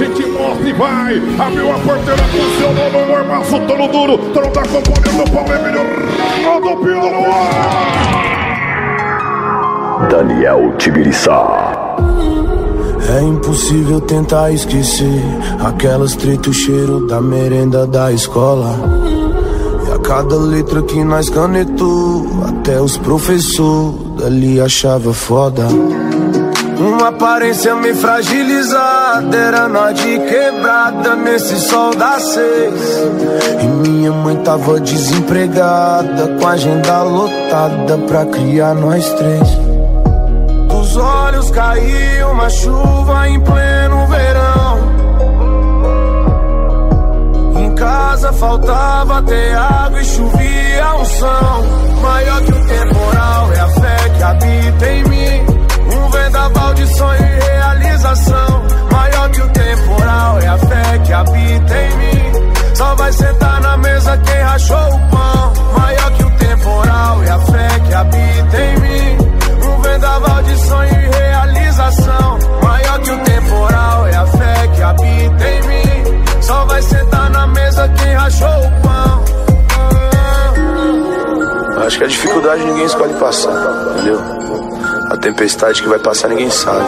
gente mostra e vai. Abriu a porteira, funcionou no armaço, todo duro. Todo tá componendo o Paulo Emílio. Rodopio no ar. Daniel Tibiriçá. É impossível tentar esquecer aquelas treta, o cheiro da merenda da escola. E a cada letra que nós canetou, até os professores dali achava foda. Uma aparência meio fragilizada, era nós de quebrada nesse sol das 6. E minha mãe tava desempregada, com a agenda lotada pra criar nós 3. Dos olhos caiu uma chuva em pleno verão. Em casa faltava até água e chovia unção. Maior que o temporal é a fé que habita em mim. Um vendaval de sonho e realização. Maior que o temporal é a fé que habita em mim. Só vai sentar na mesa quem rachou o pão. Maior que o temporal é a fé que habita em mim. Um vendaval de sonho e realização. Maior que o temporal é a fé que habita em mim. Só vai sentar na mesa quem rachou o pão. Acho que a dificuldade ninguém escolhe passar, entendeu? A tempestade que vai passar ninguém sabe.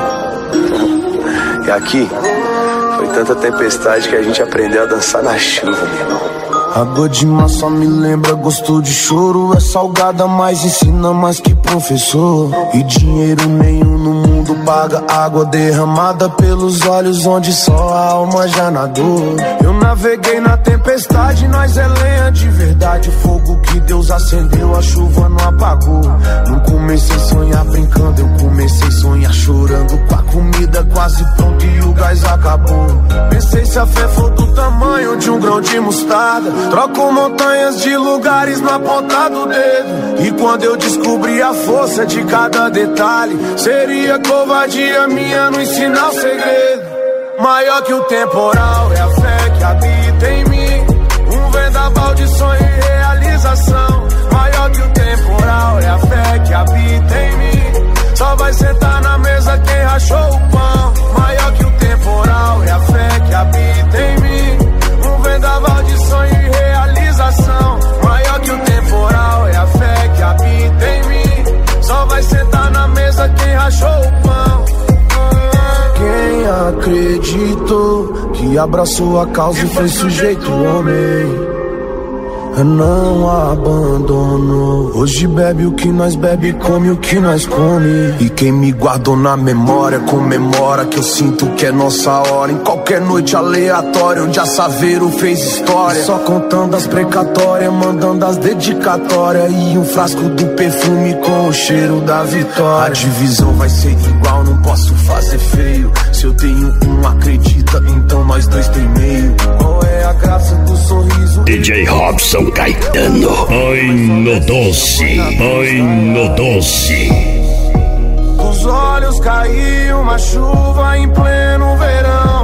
E aqui foi tanta tempestade que a gente aprendeu a dançar na chuva, meu irmão. Água de mar só me lembra gosto de choro. É salgada, mas ensina mais que professor. E dinheiro nenhum no mundo paga água derramada pelos olhos onde só a alma já nadou. Eu naveguei na tempestade, nós é lenha de verdade. Fogo que Deus acendeu, a chuva não apagou. Não comecei a sonhar brincando, eu comecei a sonhar chorando. Com a comida quase pronta e o gás acabou. Pensei se a fé for do tamanho de um grão de mostarda, troco montanhas de lugares na ponta do dedo. E quando eu descobri a força de cada detalhe, seria covardia minha não ensinar o segredo. Maior que o temporal é a fé que habita em mim. Um vendaval de sonho e realização. Maior que o temporal é a fé que habita em mim. Só vai sentar na mesa quem rachou o pão. Maior que o temporal é a fé que habita em mim. Um vendaval de sonho e realização. Maior que o temporal é a fé que habita em mim. Só vai sentar na mesa quem rachou o pão. Quem acreditou, que abraçou a causa e foi sujeito homem, não abandonou. Hoje bebe o que nós bebe, come o que nós come. E quem me guardou na memória comemora que eu sinto que é nossa hora. Em qualquer noite aleatória onde a Saveiro fez história, só contando as precatórias, mandando as dedicatórias. E um frasco do perfume com o cheiro da vitória. A divisão vai ser igual, não posso fazer feio. Se eu tenho um, acredita, então nós dois tem meio. Qual é a graça do sorriso? DJ Robson Caetano. Ai no doce, ai no doce. Dos olhos caiu uma chuva em pleno verão.